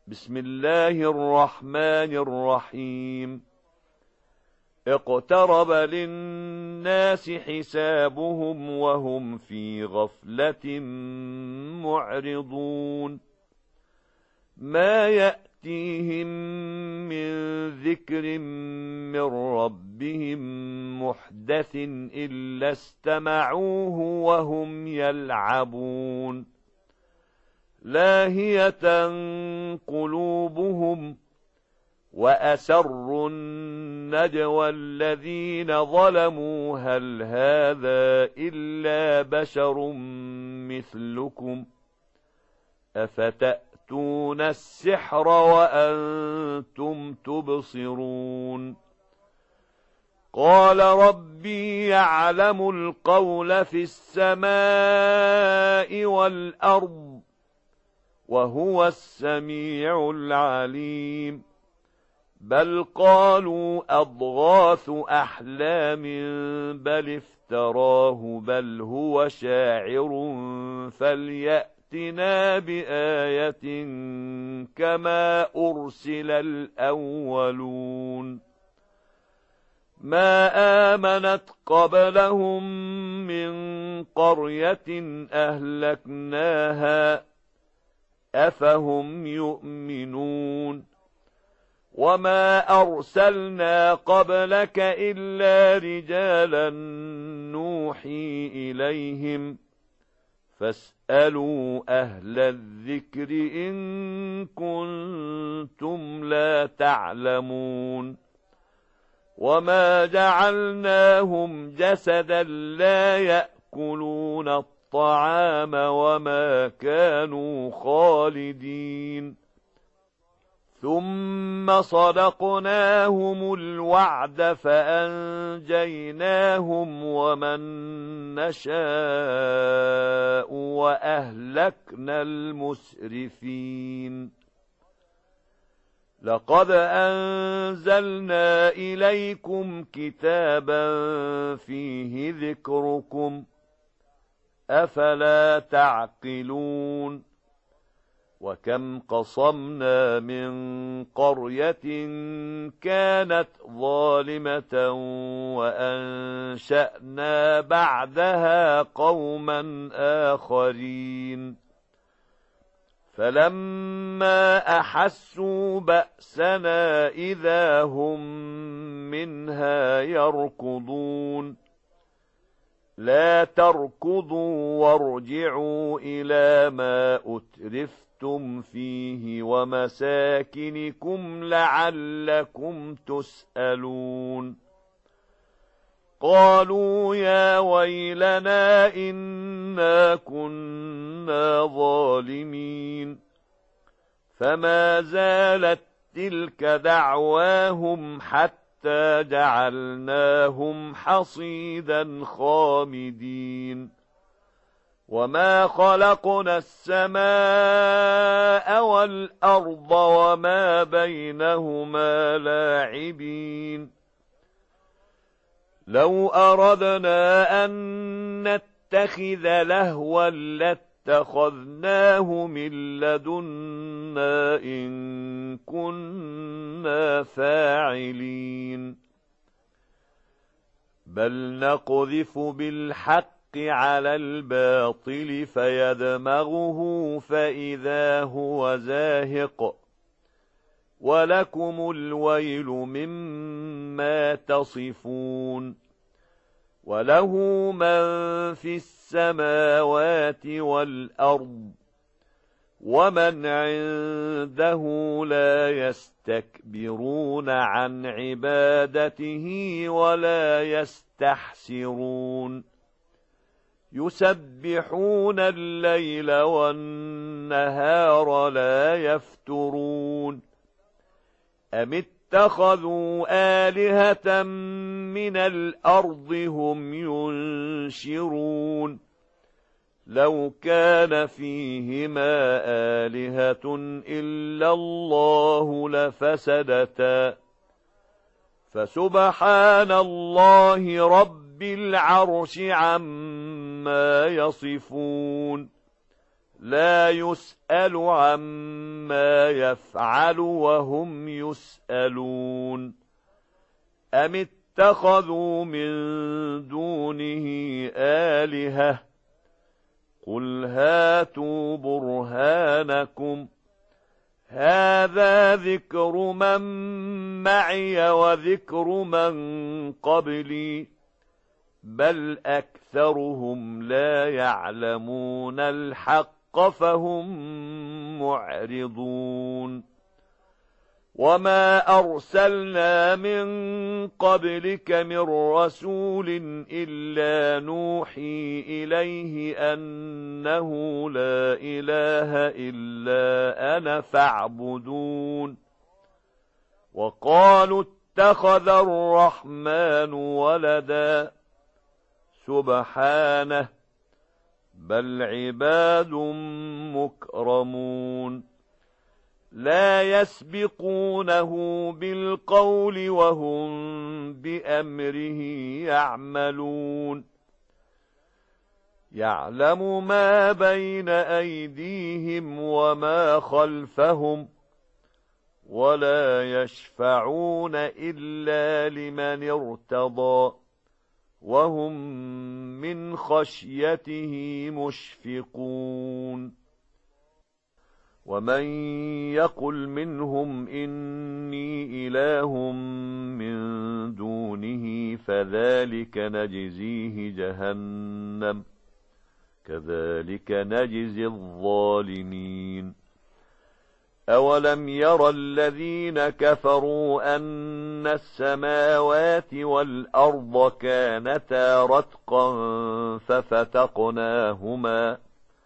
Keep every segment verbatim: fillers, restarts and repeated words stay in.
بسم الله الرحمن الرحيم اقترب للناس حسابهم وهم في غفلة معرضون ما يأتيهم من ذكر من ربهم محدث إلا استمعوه وهم يلعبون لاهية قلوبهم وأسروا النجوى الذين ظلموا هل هذا إلا بشر مثلكم أفتأتون السحر وأنتم تبصرون قال ربي يعلم القول في السماء والأرض وهو السميع العليم بل قالوا أضغاث أحلام بل افتراه بل هو شاعر فليأتنا بآية كما أرسل الأولون ما آمنت قبلهم من قرية أهلكناها أفهم يؤمنون وما أرسلنا قبلك إلا رجالا نوحي إليهم فاسألوا أهل الذكر إن كنتم لا تعلمون وما جعلناهم جسدا لا يأكلون الطعام وما كانوا خالدين ثم صدقناهم الوعد فأنجيناهم ومن نشاء وأهلكنا المسرفين لقد أنزلنا إليكم كتابا فيه ذكركم أفلا تعقلون وكم قصمنا من قرية كانت ظالمة وأنشأنا بعدها قوما آخرين فلما أحسوا بأسنا إذا هم منها يركضون لا تركضوا وارجعوا إلى ما أترفتم فيه ومساكنكم لعلكم تسألون قالوا يا ويلنا إنا كنا ظالمين فما زالت تلك دعواهم حتى جعلناهم حصيدا خامدين وما خلقنا السماء والأرض وما بينهما لاعبين لو أردنا أن نتخذ لهوا لاتخذناه من لدنا إن كنا فاعلين بل نقذف بالحق على الباطل فيدمغه فإذا هو زاهق ولكم الويل مما تصفون وله من في السماوات والأرض ومن عنده لا يستكبرون عن عبادته ولا يستحسرون يسبحون الليل والنهار لا يفترون أم اتخذوا آلهة من الأرض هم ينشرون لو كان فيهما آلهة إلا الله لفسدتا فسبحان الله رب العرش عما يصفون لا يسأل عما يفعل وهم يسألون أم اتخذوا من دونه آلهة قل هاتوا برهانكم هذا ذكر من معي وذكر من قبلي بل أكثرهم لا يعلمون الحق فهم معرضون وما أرسلنا من قبلك من رسول إلا نوحي إليه أنه لا إله إلا أنا فاعبدون وقالوا اتخذ الرحمن ولدا سبحانه بل عباد مكرمون لا يسبقونه بالقول وهم بأمره يعملون يعلم ما بين أيديهم وما خلفهم ولا يشفعون إلا لمن ارتضى وهم من خشيته مشفقون ومن يقل منهم إني إله من دونه فذلك نجزيه جهنم كذلك نجزي الظالمين أولم ير الذين كفروا أن السماوات والأرض كانتا رتقا ففتقناهما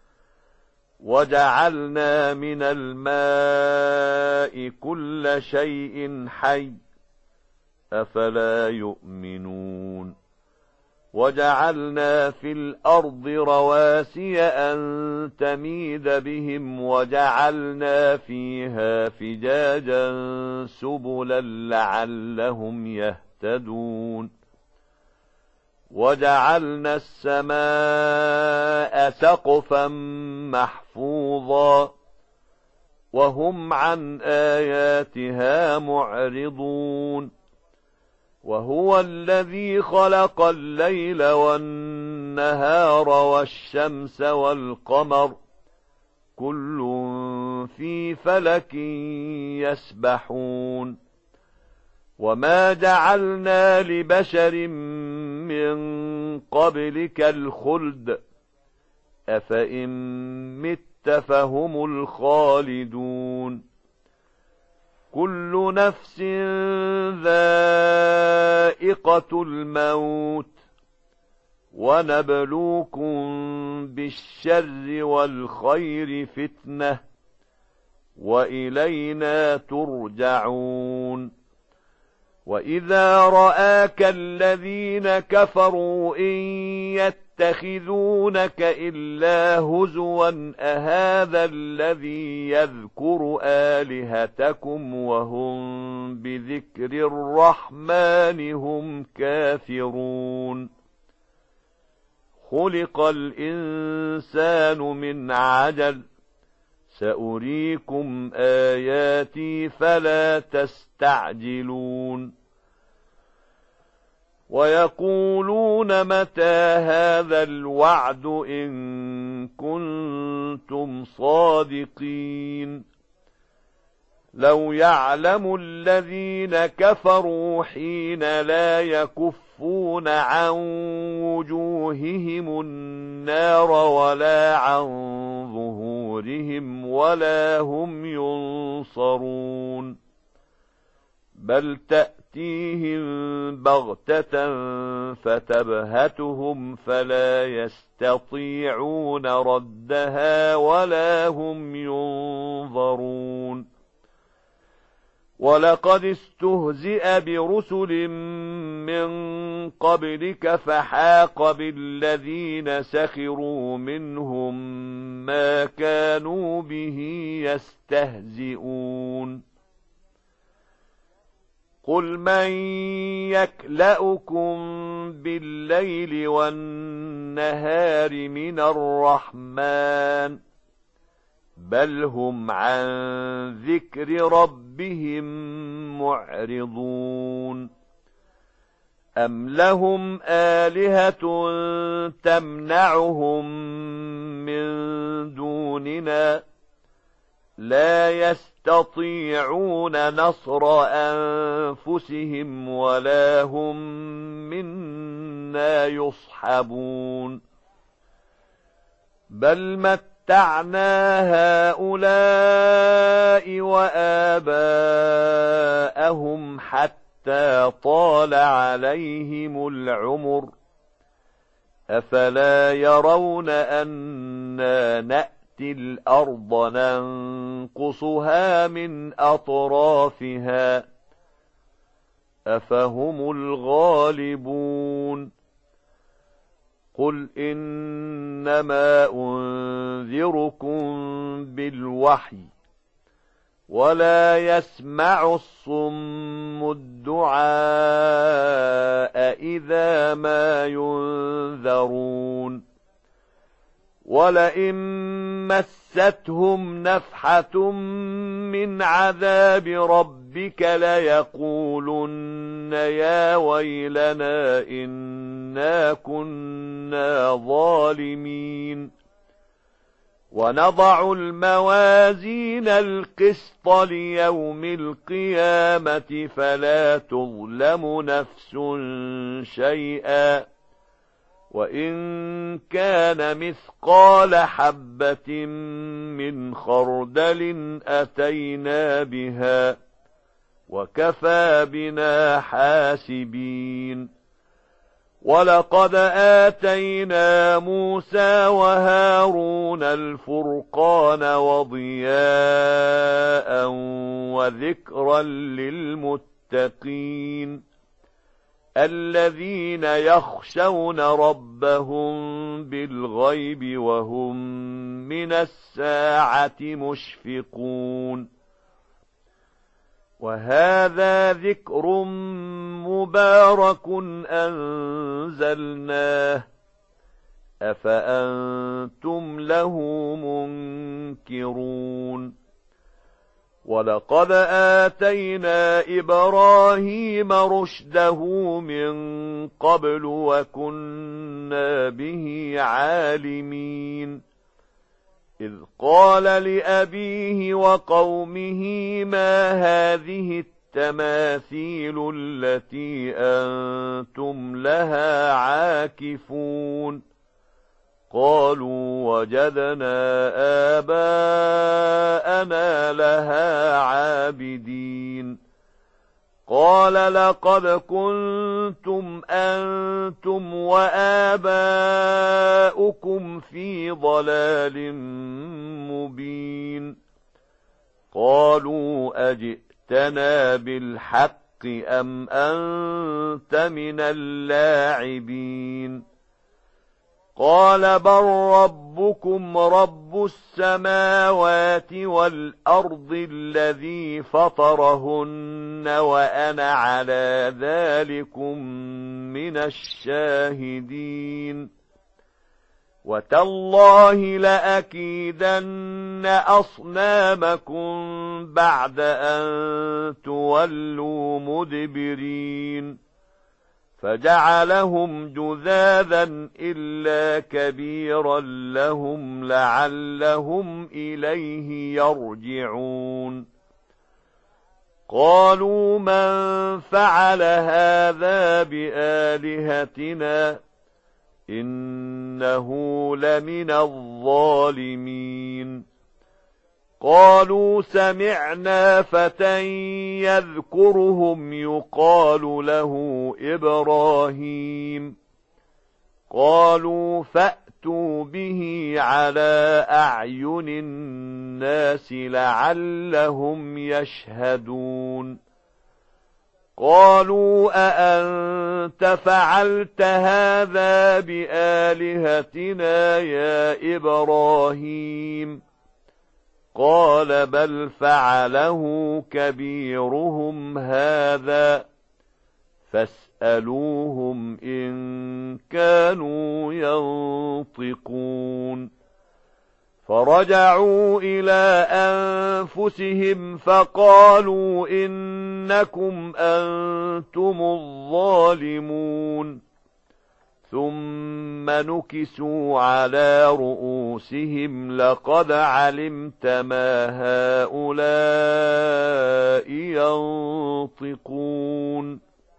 وجعلنا من الماء كل شيء حي أفلا يؤمنون وجعلنا في الأرض رواسي أن تميد بهم وجعلنا فيها فجاجا سبلا لعلهم يهتدون وجعلنا السماء سقفا محفوظا وهم عن آياتها معرضون وهو الذي خلق الليل والنهار والشمس والقمر كل في فلك يسبحون وما جعلنا لبشر من قبلك الخلد أفإن مت فهم الخالدون كل نفس ذائقة الموت ونبلوكم بالشر والخير فتنة وإلينا ترجعون وإذا رآك الذين كفروا إن يتخذونك إلا هزوا أهذا الذي يذكر آلهتكم وهم بذكر الرحمن هم كافرون خلق الإنسان من عجل سأريكم آياتي فلا تستعجلون ويقولون متى هذا الوعد إن كنتم صادقين لو يعلم الذين كفروا حين لا يكفون عن وجوههم النار ولا عن ظهورهم ولا هم ينصرون بل تأتيهم بغتة فتبهتهم فلا يستطيعون ردها ولا هم ينظرون ولقد استهزئ برسل من قبلك فحاق بالذين سخروا منهم ما كانوا به يستهزئون قل من يكلأكم بالليل والنهار من الرحمن بل هم عن ذكر ربهم معرضون أم لهم آلهة تمنعهم من دوننا لا يستطيعون نصر أنفسهم ولا هم منا يصحبون بل متعنا هؤلاء وآباءهم حتى طال عليهم العمر أفلا يرون أنا نأتي الأرض ننقصها من أطرافها أفهم الغالبون قل إنما أنذركم بالوحي ولا يسمع الصم الدعاء إذا ما ينذرون ولئن مستهم نفحة من عذاب ربك ليقولن يا ويلنا إنا كنا ظالمين ونضع الموازين القسط ليوم القيامة فلا تظلم نفس شيئا وإن كان مثقال حبة من خردل أتينا بها وكفى بنا حاسبين ولقد آتينا موسى وهارون الفرقان وضياء وذكرا للمتقين الذين يخشون ربهم بالغيب وهم من الساعة مشفقون وهذا ذكر مبارك أنزلناه أفأنتم له منكرون ولقد آتينا إبراهيم رشده من قبل وكنا به عالمين إذ قال لأبيه وقومه ما هذه التماثيل التي أنتم لها عاكفون قالوا وجدنا آباءنا لها عابدين قال لقد كنتم أنتم وآباؤكم في ضلال مبين قالوا أجئتنا بالحق أم أنت من اللاعبين قال بل ربكم رب السماوات والأرض الذي فطرهن وأنا على ذلكم من الشاهدين وتالله لأكيدن أصنامكم بعد أن تولوا مدبرين فجعلهم جذاذا إلا كبيرا لهم لعلهم إليه يرجعون قالوا من فعل هذا بآلهتنا إنه لمن الظالمين قالوا سمعنا فتى يذكرهم يقال له إبراهيم قالوا فأتوا به على أعين الناس لعلهم يشهدون قالوا أأنت فعلت هذا بآلهتنا يا إبراهيم قال بل فعله كبيرهم هذا فاسألوهم إن كانوا ينطقون فرجعوا إلى أنفسهم فقالوا إنكم أنتم الظالمون ثم نكسوا على رؤوسهم لقد علمت ما هؤلاء ينطقون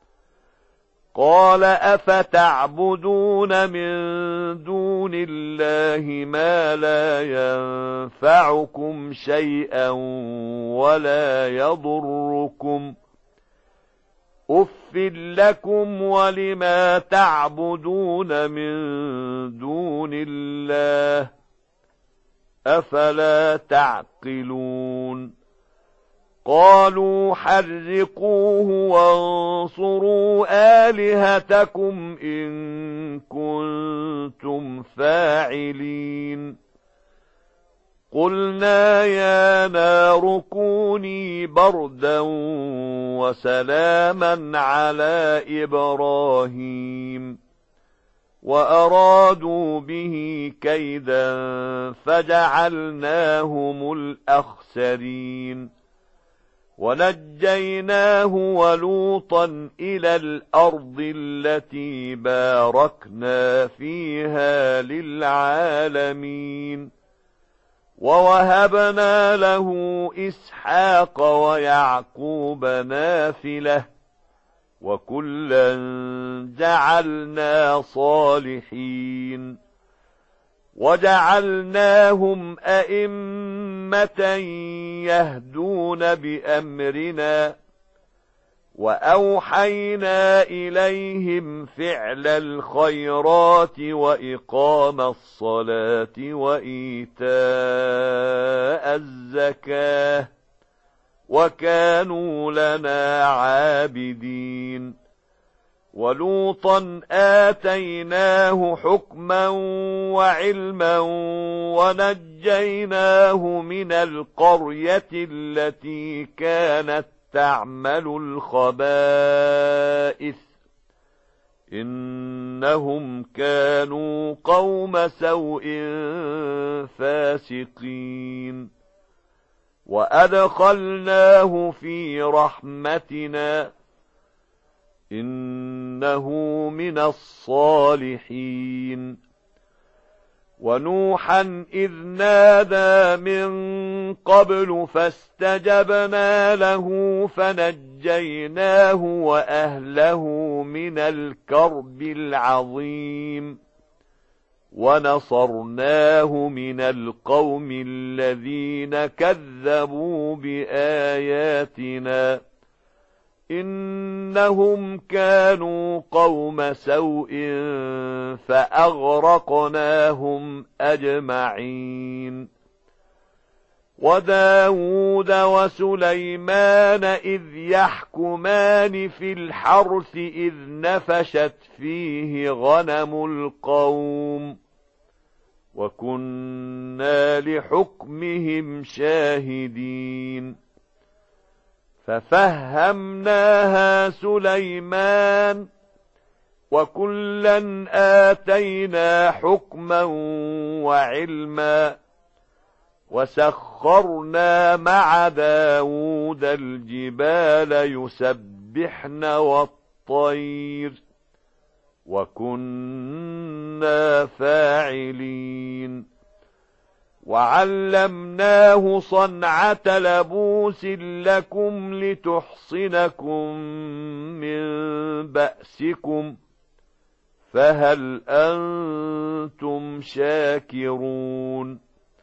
قال أفتعبدون من دون الله ما لا ينفعكم شيئا ولا يضركم أف لكم ولما تعبدون من دون الله أفلا تعقلون قالوا حرقوه وانصروا آلهتكم إن كنتم فاعلين قلنا يا نار كوني بردا وسلاما على إبراهيم وأرادوا به كيدا فجعلناهم الأخسرين ونجيناه ولوطا إلى الأرض التي باركنا فيها للعالمين ووهبنا له إسحاق ويعقوب نافلة وكلا جعلنا صالحين وجعلناهم أئمة يهدون بأمرنا وأوحينا إليهم فعل الخيرات وإقام الصلاة وإيتاء الزكاة وكانوا لنا عابدين ولوطا آتيناه حكما وعلما ونجيناه من القرية التي كانت تعمل الخبائث إنهم كانوا قوم سوء فاسقين وأدخلناه في رحمتنا إنه من الصالحين ونوحا إذ نادى من قبل فاستجبنا له فنجيناه وأهله من الكرب العظيم ونصرناه من القوم الذين كذبوا بآياتنا إنهم كانوا قوم سوء فأغرقناهم أجمعين وداود وسليمان إذ يحكمان في الحرث إذ نفشت فيه غنم القوم وكنا لحكمهم شاهدين ففهمناها سليمان وكلا آتينا حكما وعلما وسخرنا مع داود الجبال يسبحن والطير وكنا فاعلين وعلمناه صنعة لبوس لكم لتحصنكم من بأسكم فهل أنتم شاكرون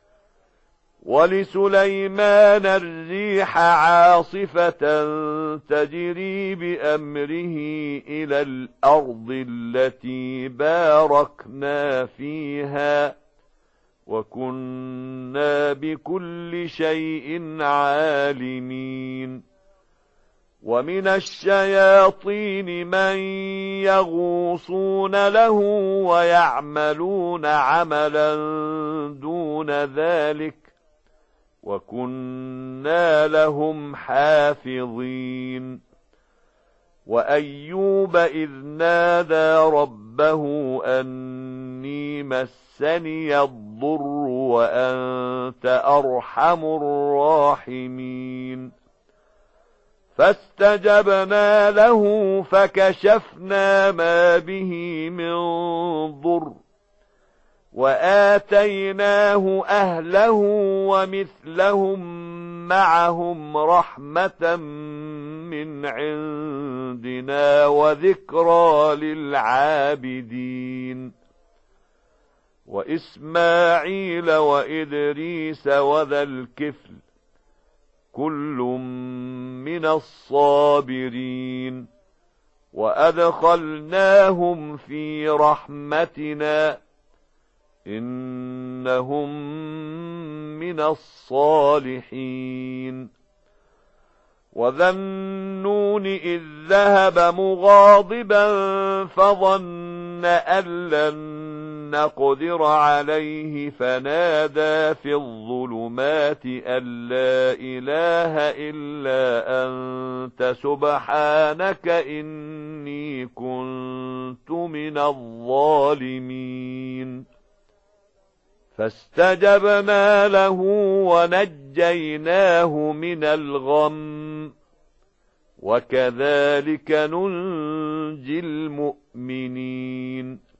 ولسليمان الريح عاصفة تجري بأمره إلى الأرض التي باركنا فيها وكنا بكل شيء عالمين ومن الشياطين من يغوصون له ويعملون عملا دون ذلك وكنا لهم حافظين وأيوب إذ نادى ربه أني أني مسني الضر وأنت أرحم الراحمين فاستجبنا له فكشفنا ما به من ضر وآتيناه أهله ومثلهم معهم رحمة من عندنا وذكرى للعابدين وإسماعيل وإدريس وذا الكفل كل من الصابرين وأدخلناهم في رحمتنا إنهم من الصالحين وذا النون إذ ذهب مغاضبا فظن أن لن نقدر عليه فنادى في الظلمات أن لا إله إلا أنت سبحانك إني كنت من الظالمين فاستجبنا له ونجيناه من الغم وكذلك ننجي المؤمنين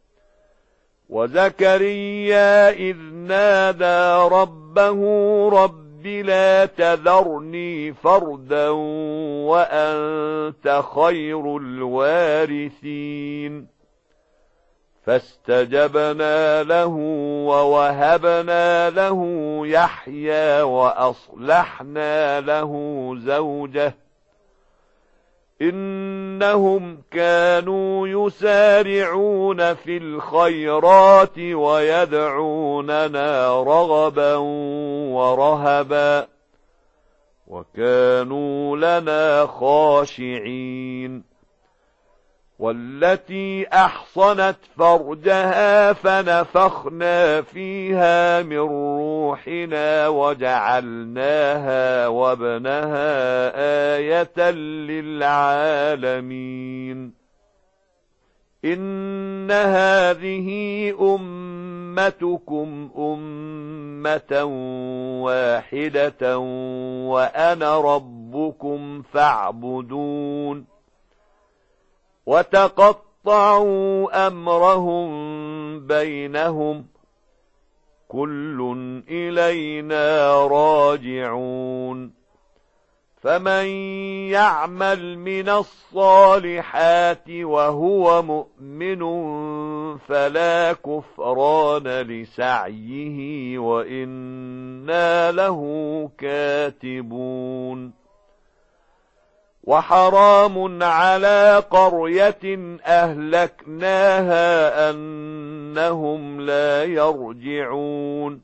وزكريا إذ نادى ربه رب لا تذرني فردا وأنت خير الوارثين فاستجبنا له ووهبنا له يحيى وأصلحنا له زوجه إنهم كانوا يسارعون في الخيرات ويدعوننا رغبا ورهبا وكانوا لنا خاشعين والتي أحصنت فرجها فنفخنا فيها من روحنا وجعلناها وابنها آية للعالمين إن هذه أمتكم أمة واحدة وأنا ربكم فاعبدون وتقطعوا أمرهم بينهم كل إلينا راجعون فمن يعمل من الصالحات وهو مؤمن فلا كفران لسعيه وإنا له كاتبون وحرام على قرية أهلكناها أنهم لا يرجعون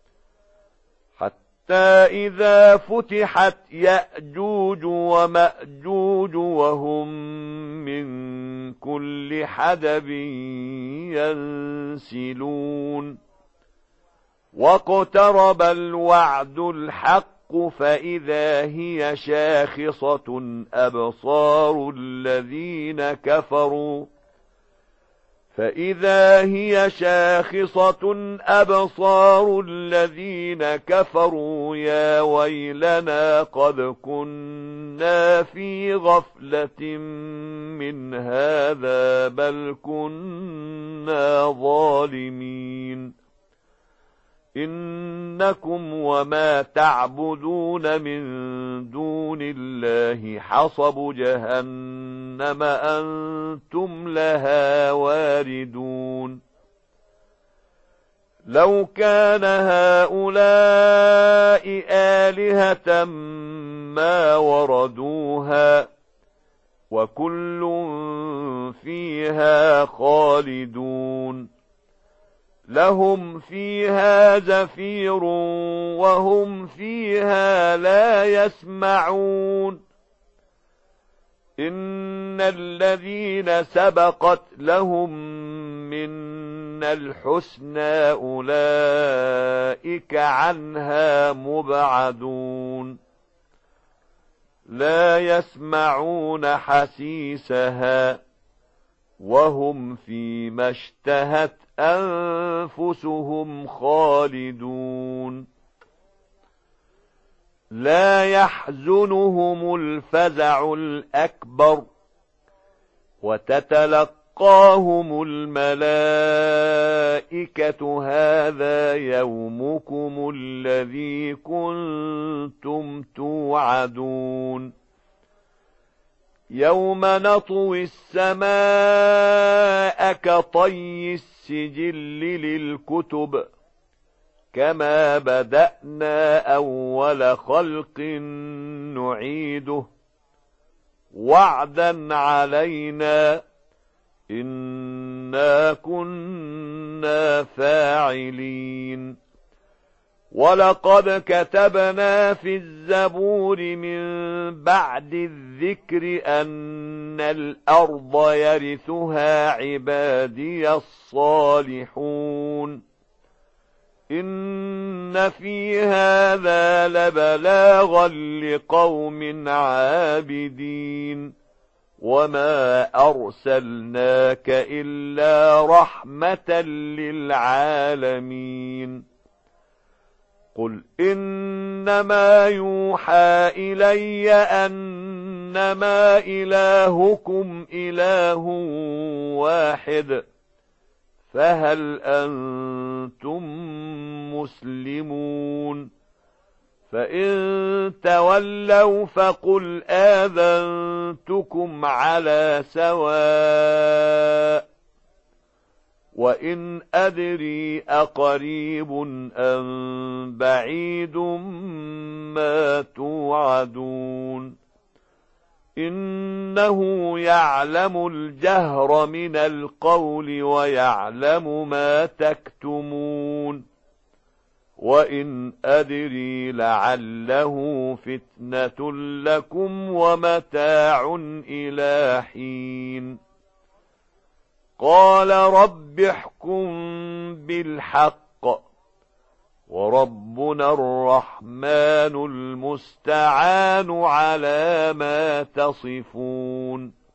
حتى إذا فتحت يأجوج ومأجوج وهم من كل حدب ينسلون واقترب الوعد الحق فإذا هي شاخصة أبصار الذين كفروا فإذا هي شاخصة أبصار الذين كفروا يا ويلنا قد كنا في غفلة من هذا بل كنا ظالمين إنكم وما تعبدون من دون الله حصب جهنم أنتم لها واردون لو كان هؤلاء آلهة ما وردوها وكل فيها خالدون لهم فيها زفير وهم فيها لا يسمعون إن الذين سبقت لهم منا الحسنى أولئك عنها مبعدون لا يسمعون حسيسها وهم فيما اشتهت أنفسهم خالدون لا يحزنهم الفزع الأكبر وتتلقاهم الملائكة هذا يومكم الذي كنتم توعدون يوم نطوي السماء كطي السجل للكتب كما بدأنا أول خلق نعيده وعدا علينا إنا كنا فاعلين ولقد كتبنا في الزبور من بعد الذكر أن الأرض يرثها عبادي الصالحون إن في هذا لبلاغا لقوم عابدين وما أرسلناك إلا رحمة للعالمين قل إنما يوحى إلي أنما إلهكم إله واحد فهل أنتم مسلمون فإن تولوا فقل آذنتكم على سواء وإن أدري أقريب أم بعيد ما توعدون إنه يعلم الجهر من القول ويعلم ما تكتمون وإن أدري لعله فتنة لكم ومتاع إلى حين قال رب احكم بالحق وربنا الرحمن المستعان على ما تصفون